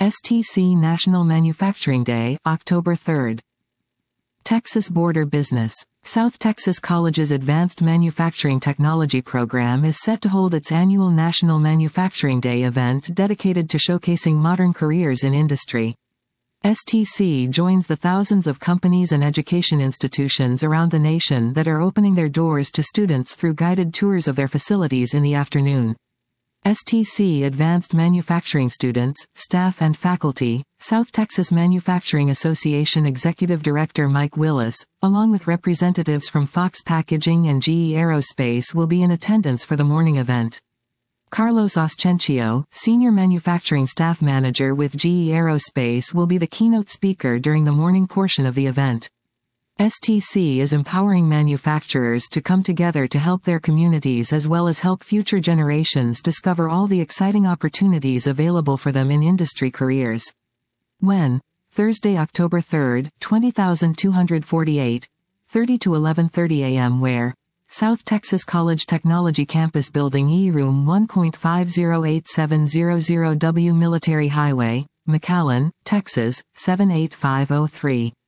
STC National Manufacturing Day, October 3rd. Texas Border Business. South Texas College's Advanced Manufacturing Technology program is set to hold its annual National Manufacturing Day event dedicated to showcasing modern careers in industry. STC joins the thousands of companies and education institutions around the nation that are opening their doors to students through guided tours of their facilities in the afternoon. STC Advanced Manufacturing students, staff and faculty, South Texas Manufacturing Association Executive Director Mike Willis, along with representatives from Fox Packaging and GE Aerospace will be in attendance for the morning event. Carlos Ascencio, Senior Manufacturing Staff Manager with GE Aerospace, will be the keynote speaker during the morning portion of the event. STC is empowering manufacturers to come together to help their communities as well as help future generations discover all the exciting opportunities available for them in industry careers. When? Thursday, October 3rd, 20248, 30 to 11:30 a.m. Where? South Texas College Technology Campus Building E Room 1.508700 W Military Highway, McAllen, Texas, 78503.